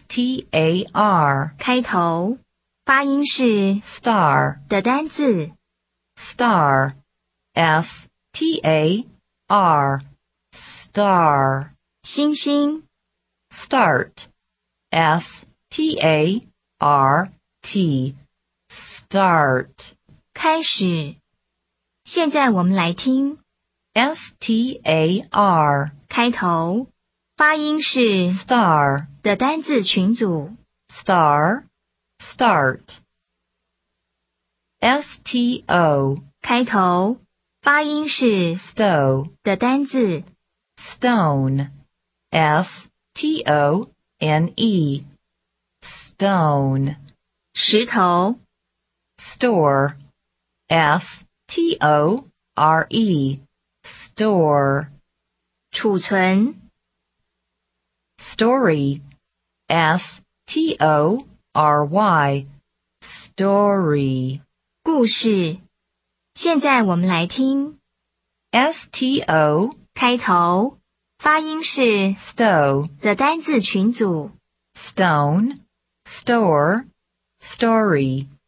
star 开头，发音是 star 的单字。 star star star 星星， start start start 开始。现在我们来听 star 开头，发音是 star 的单字群组。 star start sto 开头，发音是 sto 的单字。 stone stone stone 石头， store store store 储存， story story story 故事。现在我们来听 sto 开头，发音是 sto 的单字群组。 stone store story